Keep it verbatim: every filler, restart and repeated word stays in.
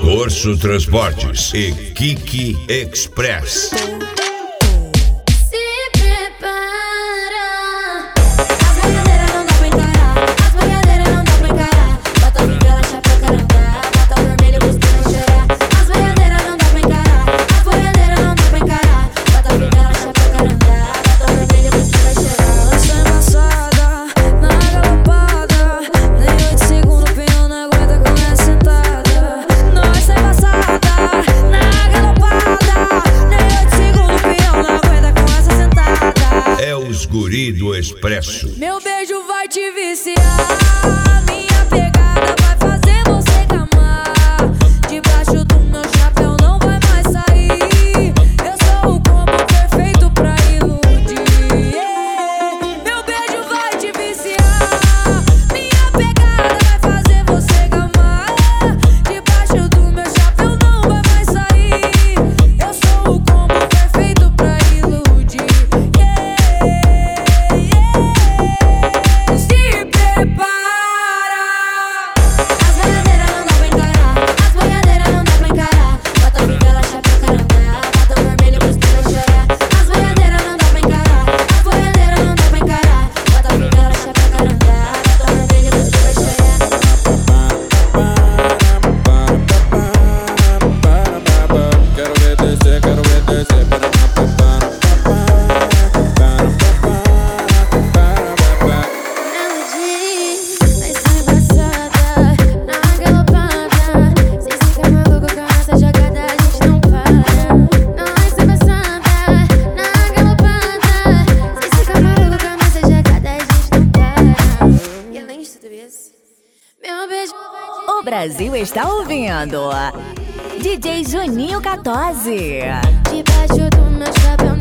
Corso Transportes e Kiki Express. Guri do Expresso. Meu beijo vai te viciar, minha pegada vai fazer você gamar. Debaixo do meu chapéu não vai mais sair. Eu sou o combo perfeito pra iludir. Yeah. Meu beijo vai te viciar, minha pegada vai fazer você gamar. Debaixo do meu chapéu não vai mais sair. Eu sou o combo perfeito pra iludir. O Brasil está ouvindo D J Juninho quatorze. Debaixo do meu chapéu